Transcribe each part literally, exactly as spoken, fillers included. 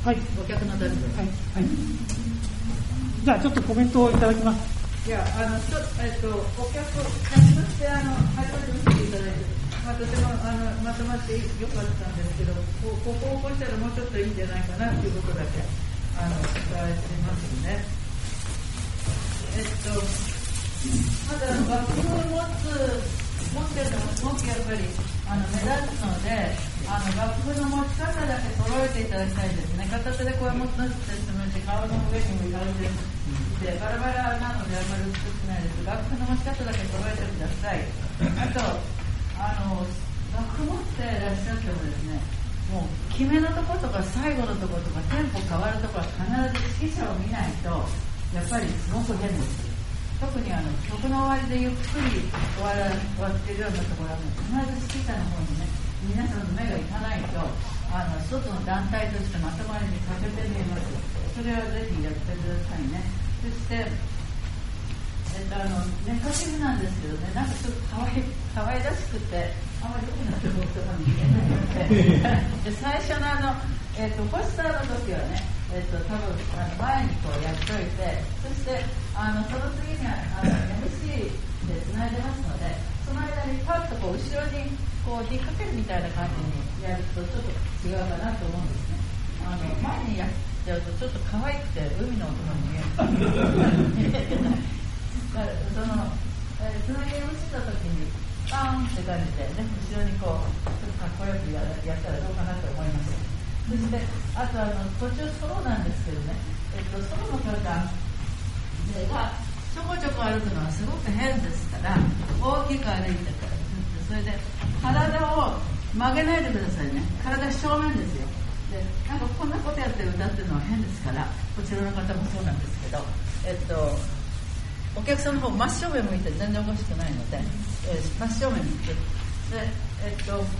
はい、 お客のために、 はいはい、じゃあちょっとコメントをいただきます。 いや、あの、ちょえっと、お客を始まって、あの、初めて見ていただいて、まあ、とても、あの、まとまってよかったんですけど、こここをこうしたらもうちょっといいんじゃないかなということだけ、あの、伝えてますね。えっと、まだ楽譜を持つ、持ってるのがすごくやっぱり、あの、目立つので、あの、楽譜の持ち方だけ揃えていただきたいですね。片手でこう持って説明して、顔の上にもいられてでバラバラなのであまり美しくないです。楽譜の持ち方だけ揃えてください。あと、あの、楽譜持っていらっしゃってもですね、もう決めのところとか最後のところとかテンポ変わるところは必ず指揮者を見ないとやっぱりすごく変です。特にあの曲の終わりでゆっくり終わら終わってるようなところは必ず指揮者の方にね、皆さんの目がいかないとあの一つの団体としてまとまりに欠けて見えます。それはぜひやってくださいね。そして、えっと、あのネガティブなんですけどね、なんかちょっとかわいかわいらしくてあんまり良くなって僕とかに言えないのでで最初のあの、えっと、ポスターの時はね、えっと、多分あの前にこうやっといて、そしてあのその次にはあの エムシー でつないでますので、その間にパッとこう後ろにこう引っ掛けるみたいな感じにやるとちょっと違うかなと思うんですね。あの前にやっちゃうとちょっと可愛くて海の音が見える見えてない。だからその、えー、つなぎをした時にパーンって感じでね、後ろにこうちょっとかっこよく や, やったらどうかなと思います。そしてあとあの途中ソロなんですけどね、えっと、ソロの方がちょこちょこ歩くのはすごく変ですから大きく歩いてからそれで体を曲げないでくださいね。体正面ですよ。でなんかこんなことやって歌ってるのは変ですから、こちらの方もそうなんですけど、えっとお客さんの方真正面向いて全然おかしくないので、えー、真正面に行ってで、えっと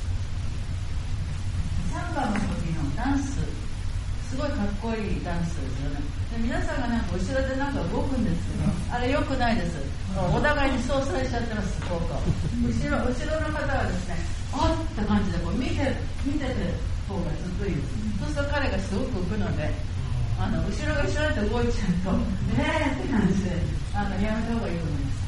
さんばんの時のダンスすごいかっこいいダンスですよね。で皆さんがなんか後ろでなんか動くんですけど、あれ良くないです。お互いに相殺しちゃってます。こうこう後ろ後ろの方はですね、あって感じでこう見て見てて方がずっといいです。そうすると彼がすごく浮くので、あの後ろが後ろで動いちゃうとえーって感じであのやめた方がいいと思います。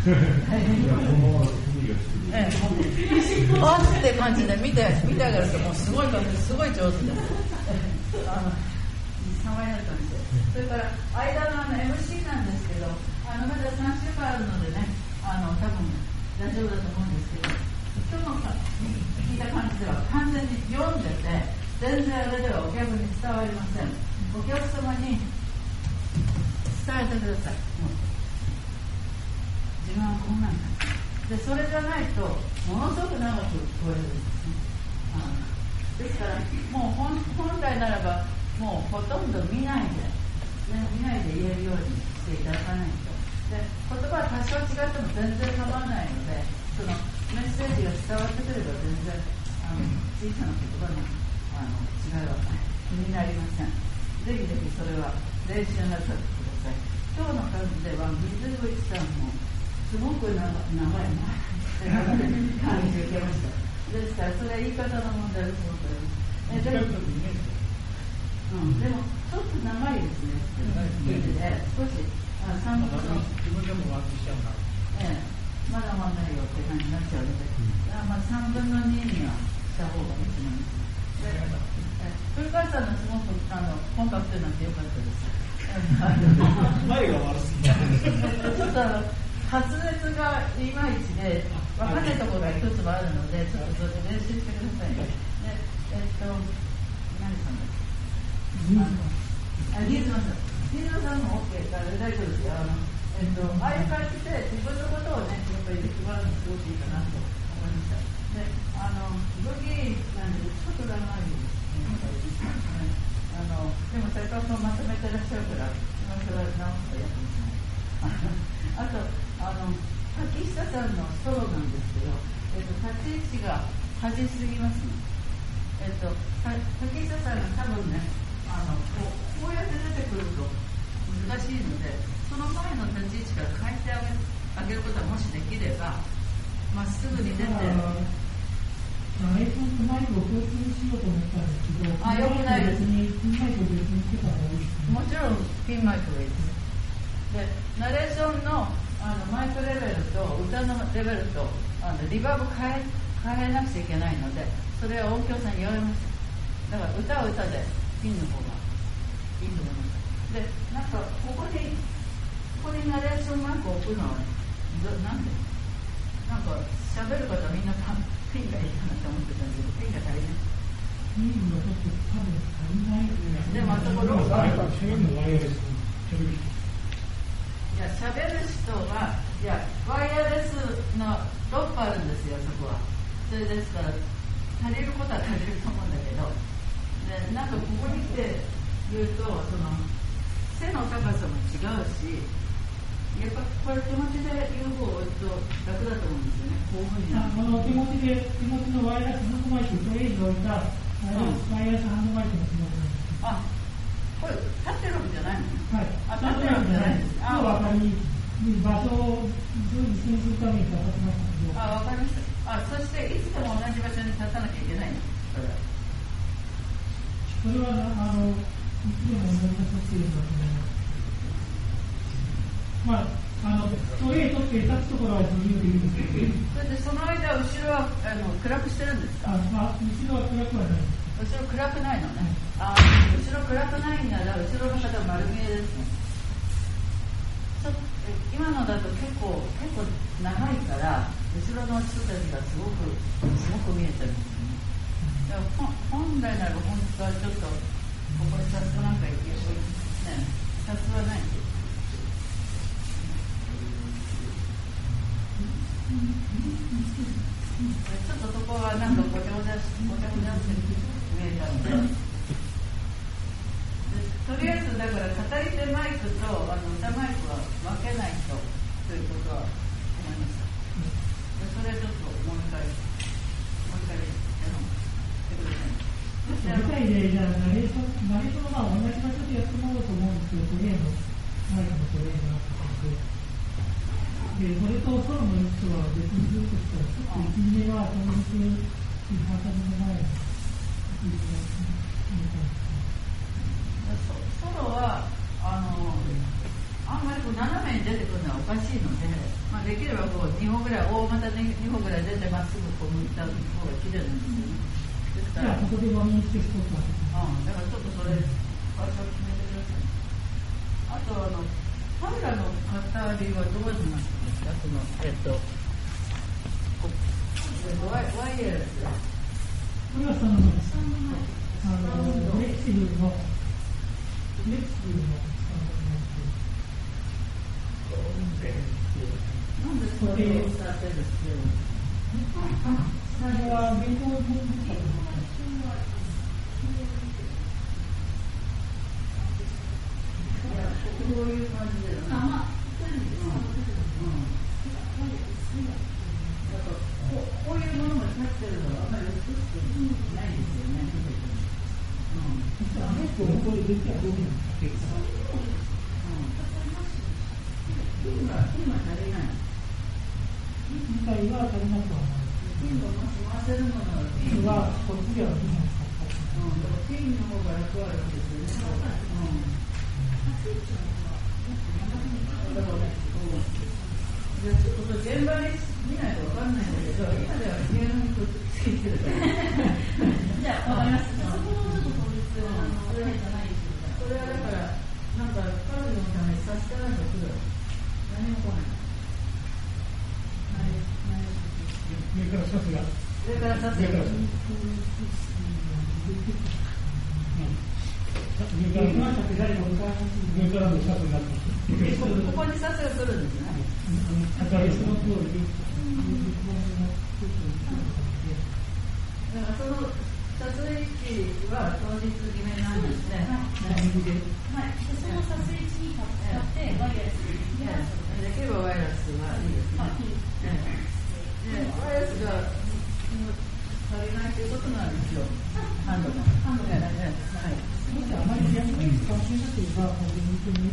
ええ、あって感じで見て見てあげるともうすごい感じすごい上手です。あの爽やかにして、それから間のあの エムシー なんですけど、あのまださんしゅうかんあるのでね、あの多分大丈夫だと思うんですけど、今日の聞いた感じでは完全に読んでて全然あれではお客に伝わりません。お客様に伝えてください。もう自分はこんなんだで、それじゃないとものすごく長く聞こえるんですね。あですからもう 本, 本来ならばもうほとんど見ないで、ね、見ないで言えるようにしていただかないと。で言葉は多少違っても全然構わないので、そのメッセージが伝わってくれば全然あの小さな言葉のあの違いは気になりません。ぜひぜひそれは練習なさってください。今日の感じでは水口さんもすごく長いなって感じ受けました。ですからそれは言い方の問題だと思っております。えでも、うん、でもちょっと長いですね。聞いてて少しあさんぶんの自分でもワークしちゃうな。ええ、まだまだないよって感じになっちゃうので、うん、まあさんぶんのににはした方がいいと思います。古川さんのすごくあのコンパクトになってよかったです。 前が悪すぎた。 ちょっとあの滑舌がいまいちで分かんないところが一つもあるので、ちょっとそれで練習してくださいね。でえっと何さんだっけ？あのあリズムさん、リズムさんも OK から大丈夫ですよ。あのえっとああいう感じで自分のことをねやっぱりできるのすごくいいかなと思いました。であのブギーなんでちょっと長いです。あのでも斉藤さんまとめてらっしゃるから今それは直すとやってますね。あとあの滝下さんのソロなんですけど、えっと、立ち位置が端すぎますね。えっと滝下さんが多分ねあのこう、こうやって出てくると難しいので、その前の立ち位置から変えてあげる、あげることはもしできればまっすぐに出てマイクを共通しようと思ったんですけど、 あ、よくないですね。 ピンマイクがいいです。で、ナレーションの、あのマイクレベルと歌のレベルとあのリバーブ変え、変えなくちゃいけないので、それは音響さんに言われました。だから歌は歌でピンの方がいいと思います。で、なんかここにここにナレーションマークを置くのはなんでなんか喋る方はみんなピンがいいかなと思ってたんですけど、ピンが足りない。 ピンがちょっと多分足りない。 でもあそこロッカー喋るのワイヤレス喋る人。 いや、喋る人が、いや、ワイヤレスのろっこあるんですよ、そこは。それですから、足りることは足りると思うんだけど、でなんかここに来て言うと、その背の高さも違うし、やっぱこれ手持ちで言う方が楽だと思うんですよね、こういうふうに。 あの手持ちで、手持ちのワイヤレスハンドマイク、トレイに置いた、うん、ワイヤレスハンドマイクのつもりなんです。 あ、これ立ってるわけじゃないの？ はい。 あ、立ってるわけじゃないんです。 あ、わかり場所を実践するために立たせましたけど。 あ、わかりました。あ、そしていつでも同じ場所に立たなきゃいけないの？それは。 それはあのいつでも同じ場所っていうのだと思います。まあ、あのトレイ取って立つところは自由でいいんですけど。 それでその間後ろはあの暗くしてるんですか？ あ、まあ、後ろは暗くはないです。 後ろ暗くないのね。あ、後ろ暗くないんなら後ろの方丸見えですね。ちょっと今のだと結構結構長いから後ろの人たちがすごくすごく見えてるんですよね。本来なら本当はちょっとここにシャツなんか入れてね、シャツはないんです。ちょっとそこはなんかごちゃごちゃごちゃごちゃって見えたので、とりあえずだから語り手マイクとあの歌マイクは分けないとということは思いました。でそれちょっともう一回もう一回やろうしてください。 舞台でじゃあナレーションナレーションは同じ場所でやってもらおうと思うんですけど、トレーのマイクのトレーがあってで、それとソロのリストは別にするとしたら、ちょっといちにめは当日リハーサルの前にいいですね。 ソロはあのあんまりこう斜めに出てくるのはおかしいので、まあ、できればこうにほんぐらい大股でにほんぐらい出てまっすぐこう向いた方が綺麗なんですよね。ですから、 ここでワンインチテストをああ、だからちょっとそれ場所を決めてください。あとあのカメラの語りはどういうふうになってますか？そのえっとワイワイヤレス。 これはそのあのフレキシブルのフレキシブルのなんでそれを使ってるんですか？ それは原稿を持ってきたと思います。 こういう感じで、あ、まあ、こういうものも立ってるのはあんまり映ってないですよね。 これ出てはどうなんですか？ 今足りない。 今回は足りなくはない。 ピンを回せるものはピンはこっちではにほん使った。 ピンの方が楽あるんですよね。だからね、ちょっと現場に見ないと分かんないんだけど、今では家のにくっついてるから。じゃあ、わかります。そこのちょっと法律は、それじゃないですよ。それはだから、なんか彼女のために差し支えないとする。何も来ない。 上からシャツが。 上からシャツが。 上からのシャツになってます。 ここにシャツが来るんですね。 だからその通り。 だからその撮影機は当日決めなんですね。はい。 その撮影機に買ってワイヤレスできればワイヤレスはいいですね。ワイヤレスが足りないということなんですよ。ハンドの。ハンドがね。はい。 もしあまりやりに関係なければ、本当に。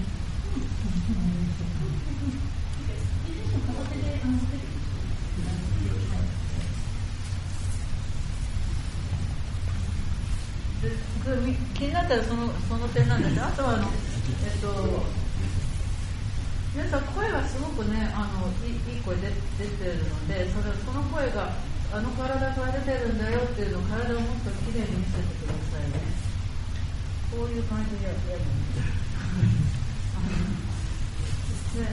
気になったらそのその点なんです。あとはあのえっと皆さん声がすごくね、あのいい、いい声で出てるので、それその声があの体から出てるんだよっていうのを体をもっときれいに見せてくださいね。こういう感じでやるで、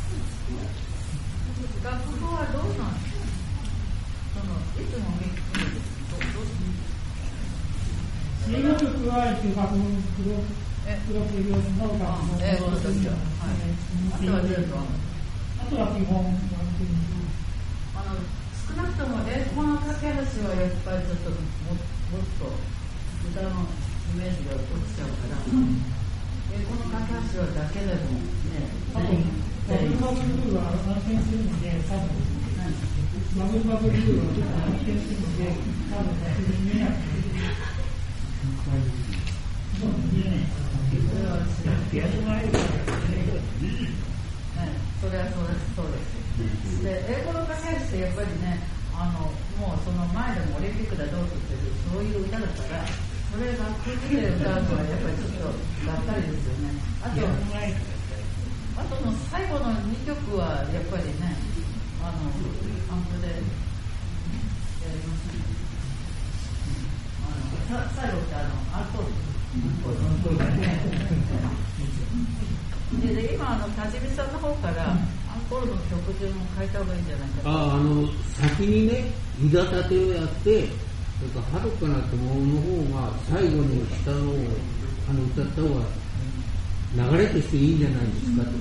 楽譜はどうなんですか？そのいつも見るどどう英語曲は一応楽譜プロプロフィールの楽譜英語の時は、はい、あとは全部あとは基本あの少なくとも英語の架け橋はやっぱりちょっとももっと歌のイメージが落ちちゃうから、うん、英語の架け橋はだけでもね、 多分バブルバブルは安定するので、多分バブルバブルはちょっと安定するので、多分自分に見えなくてそう見えない。それはそれはそうです、そうです。で、英語の架け橋ってやっぱりね、あのもうその前でもオリンピックでどうぞっていうそういう歌だから、それが空気で歌うのはやっぱりちょっとがっかりですよね。あと、あとの最後のにきょくはやっぱりね、あのアンプでやりますね。あの最後ってあのアンコール。で, で今あの田尻さんの方からアンコールの曲順を変えた方がいいんじゃないかと。 ああの先にねいざ立てをやってそれから遥かなと思うの方が最後に下のあの歌った方が流れとしていいんじゃないですかと。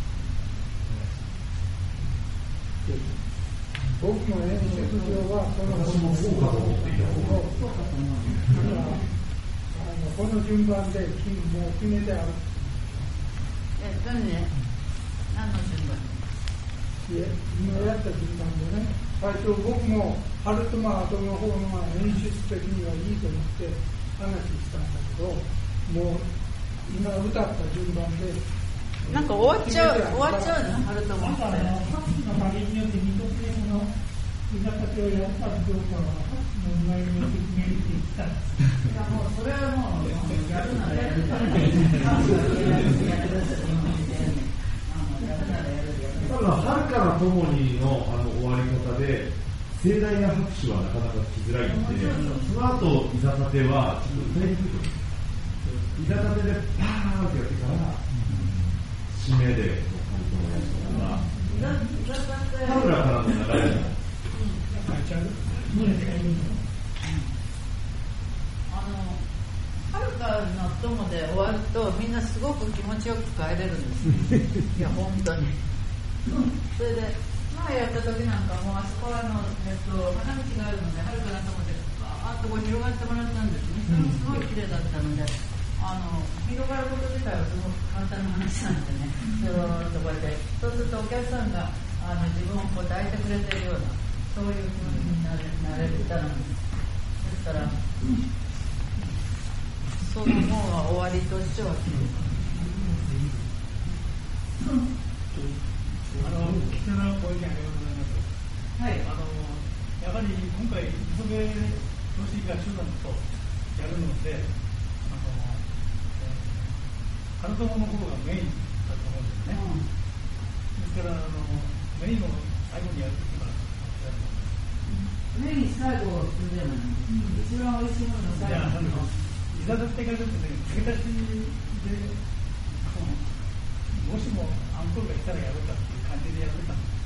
僕の演説上はその私もそうかと思っていた方がこの順番でもう決めてある。 え、何ね？何の順番？ いえ、今やった順番でね、最初僕もハルトマートの方のが演出的にはいいと思って話したんだけど、もう今歌った順番でなんか終わっちゃう終わっちゃうのハルトマート。 なんかあのハッチの加減によって見とってその居酒屋をやったかどうかはハッチの具合によって決めるって言ってたんです。 いやもうそれはもうやるならやるならやる。 ただはるかなともにのあの終わり方で盛大な拍手はなかなか聞きづらいので、その後いざ立てはちょっと歌いにくいと思います。いざ立てでパーンってやってから締めでハルトのやつとか田村からの流れがはるかの友で終わるとみんなすごく気持ちよく帰れるんですいや本当にそれで前やった時なんかもあそこはあの、えっと、花道があるのではるかの友でバーッとこう広がってもらったんですね。それもすごい綺麗だったのであの広がること自体はすごく簡単な話なんでねそのところでそうするとお客さんがあの自分をこう抱いてくれているようなそういう気持ちになれ、なれる歌なんです。ですから、その方が終わりとしては綺麗かな。あの貴重なご意見ありがとうございます。はい、あのやはり今回磯部投資合唱団とやるので、あのカルトモの方がメインだと思うんですね。うん、ですからあのメインを最後にやるときは。 メイン最後するじゃない、うん、一番おいしいもの最後のいざだってからちょっとね付け足しでもしもアンコールが来たらやろうかっていう感じでやってたんです。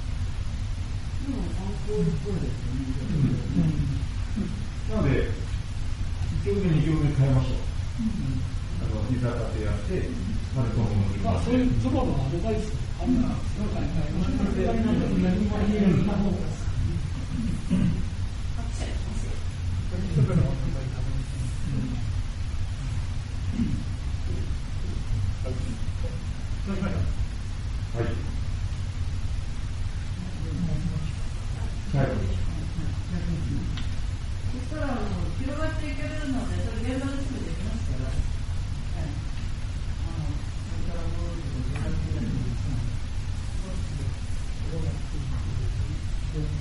でもアンコールっぽいですよね、 うんうん、なのでいっきょくめにきょくめ変えましょう、うん、あのいざだってやってまでこのものにまあそういうそばのアドバイスあんなすごい変えましたね。何も言えるな方がはい。はい。 そしたら広がっていけるので、それ現場ですぐできますから。はい。あのそれからもう広がっていけるんです。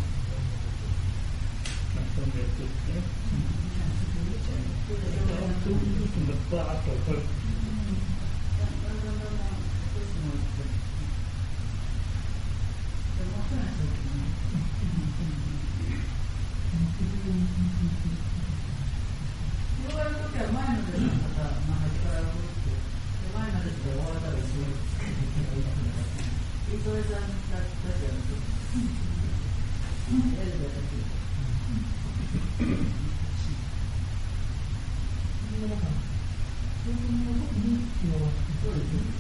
広がるときは前の列の方、まあ、端から動いて、前の列で終わったら一緒に磯江さんたちはエルベだけ。そうですね。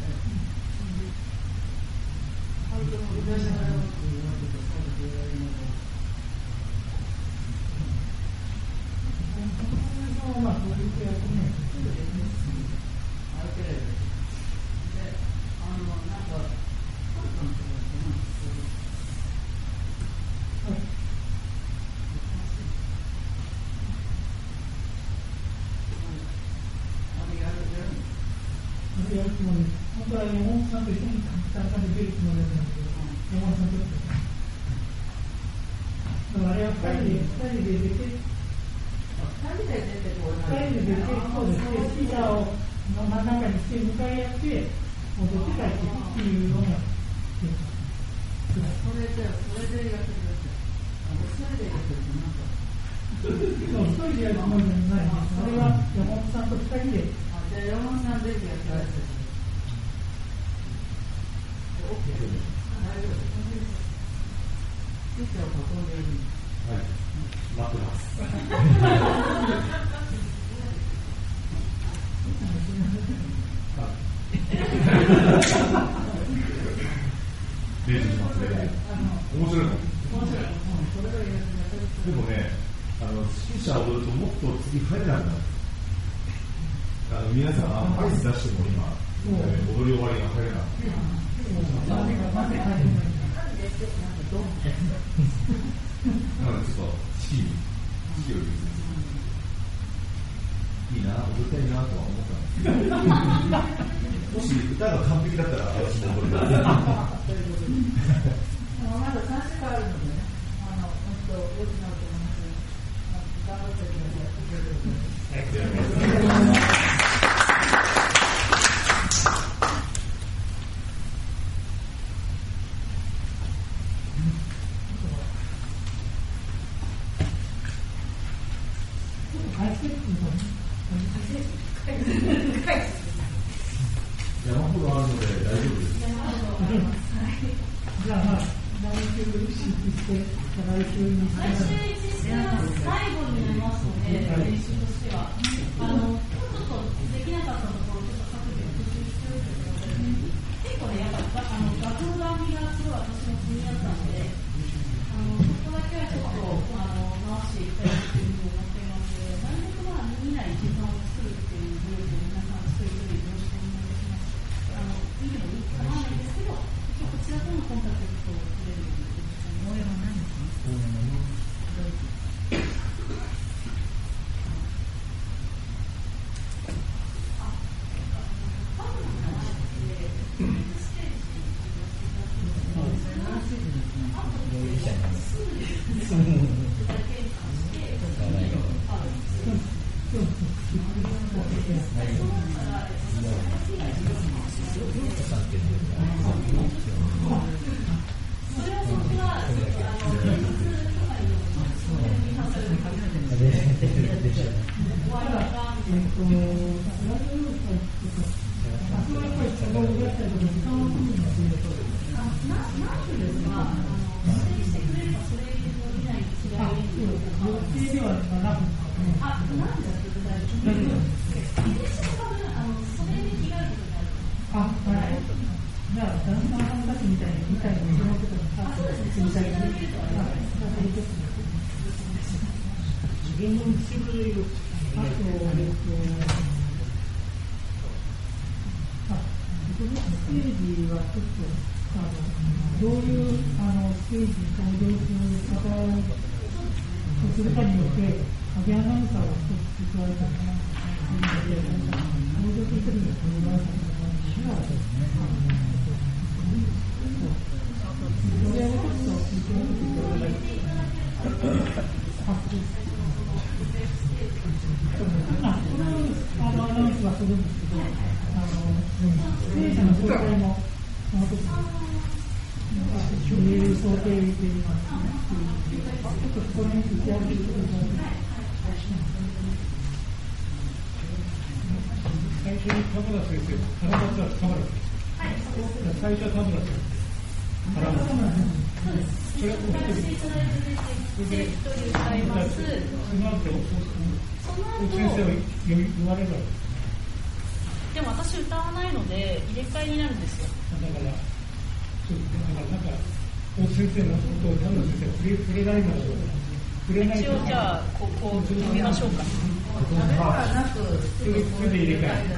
あと昔からのっていうわけで、そういうやりながら。 まあ、そういう役ね。 あるけれど。で、あの、なんか、そうかもしれないな。あれやる、やる。 あれやるつもり。本当は山本さんと一緒に参加できるつもりだったんだけど、山本さんと。だからあれは二人で、二人で出て、 二人で出てこ二人で出て、そうですね、スピーカーを真ん中にして向かい合って、戻って帰っていくっていうような。 それで、それでやってください。あの、それでやってるとなんか。 そう、一人でやるつもりじゃないんです。あれは山本さんと二人で。 あ、じゃあ山本さんぜひやってください。オッケー。大丈夫です。スピーカーを囲んでいる。 はい。待ってます。練習しますね。面白いの。でもね、あの指揮者を踊るともっと次入れなくなる。あの皆さんアイス出しても今、えー、踊り終わりが入れなくなる。なのでちょっと式に式を入れて。いいな、踊りたいなとは思ったんですけどもし歌が完璧だったら私も踊ります。 まださんしかあるのでね、あの本当良くなると思います。頑張ってください。 山ほどあるので大丈夫です。 じゃあまあ、来週意識して、来週にして。 来週一日は最後になりますので、練習としては。あの、ちょっとできなかったところ、ちょっと削除復習しておいてください。結構ね、やっぱ、あの、画像が見がすごい私も気になったので、あの、そこだけはちょっと、あの、回していきたいというふうに思っていますので、なるべくまあ、見ない時間を作るっていう努力を皆さんしているようによろしくお願いします。あの、見てもいいかわらないですけど、一応こちらとのコンタクトを取れるように応援はないんですね。 ああと、収入想定で言いますね。ちょっとこれに打ち上げてください。 最初に田村先生、田村先生、田村先生。最初は田村先生。田村先生。 そうです。それをお話しいただいて出てきて、一人歌います。その後、先生は言われるわけでも私歌わないので、入れ替えになるんですよ。 だから、そうだからなんか、大先生のことを田村先生は触れないので、触れない一応じゃあ、ここ決めましょうか。 それで入れ替え。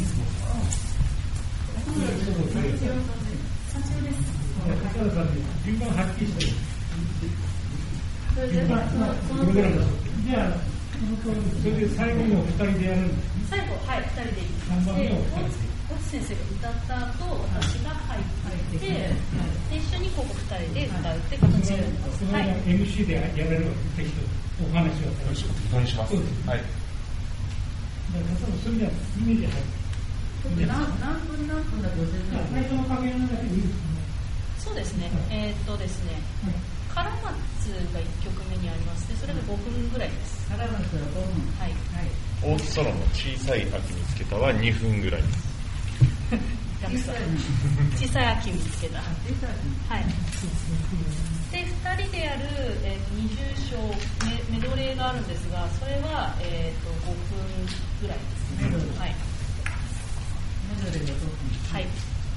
高田さんに順番はっきりしてる。それで、じゃあ、それで最後にお二人でやるんです。 最後、はい、二人でいい。 さんばんめを大津先生が歌った後、私が入って、で一緒にここ二人で歌うって形でやります。 それは エムシー でやられるわけです。お話を。 よろしくお願いします。はい。 だからそれじゃイメージ入る。 何分何分だと全然最初の加減だけでいいですかね。 そうですね。えー、っとですね。カラマツがいっきょくめにありますね。それがごふんぐらいです。 カラマツはごふん。はい。はい。 大津ソロの小さい秋見つけたはにふんぐらいです。 小さい小さい秋見つけた。 小さい秋。 はい。で、二人でやる、えー、二重唱メ、メドレーがあるんですが、それは、えー、とごふんぐらいですね。 メドレー。 はい。 メドレーがごふん。 はい。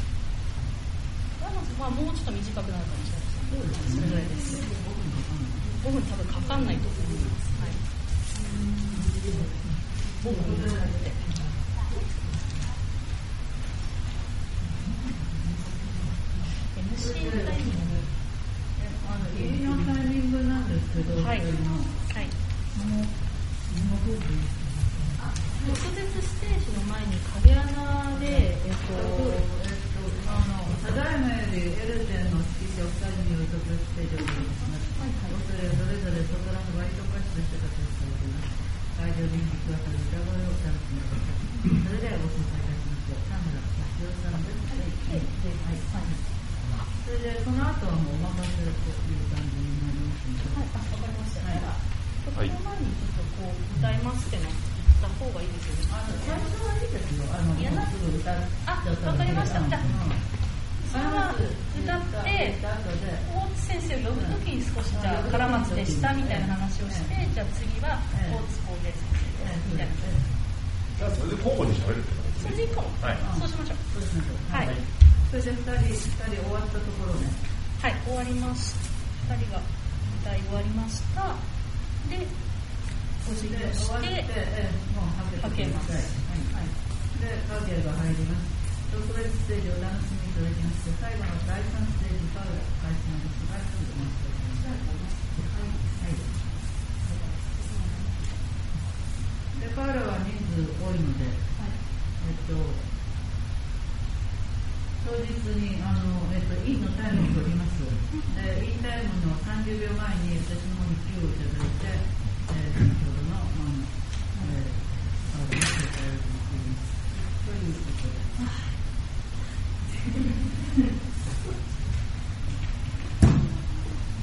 まあ、もうちょっと短くなるかもしれない。そうですね。それぐらいです。ごふん多分かかんないと思います。はい。ごふんぐらいで。エムシー タイミング。 あの入りのタイミングなんですけど、 はい。はい。 あの特別ステージの前に影穴で、えっと、 えっと、あの、ただいまよりエルテンの指揮者ふたりによる特別ステージを行います。はいはい。それぞれぞれソプラノバリト歌手として活躍されています。会場で響き渡る歌声を歌っています。それではご紹介いたします。田村幸代さんです。はい。はい。それで、その後はもうお任せという感じになりますので。 はい、あ、わかりました。はい。その前にちょっとこう、歌いますっての言った方がいいですよね。 あの、最初はいいですよ。あの、 いやなすぐ歌っあ、わかりました。じゃあ、それは歌って、大津先生を呼ぶときに少し、じゃあ、カラマツでしたみたいな話をして、じゃあ次は大津浩平先生ですみたいな。 じゃあ、それで交互に喋るってことですね。 それでいいかも。 はい。 そうしましょう。 そうしましょう。 はい。 それで二人、二人終わったところね。 はい、終わりました。二人が歌い終わりました。で、お辞儀をして、 えー、もうはけます。はい。はい。で、影が入ります。特別ステージをお楽しみいただきまして、最後のだいさんステージから開始なんですが、すぐお待ちください。はい。で、パウラは人数多いので、はい、えっと、当日に、あの、えっと、インのタイムを取ります。で、インタイムのさんじゅうびょうまえに私の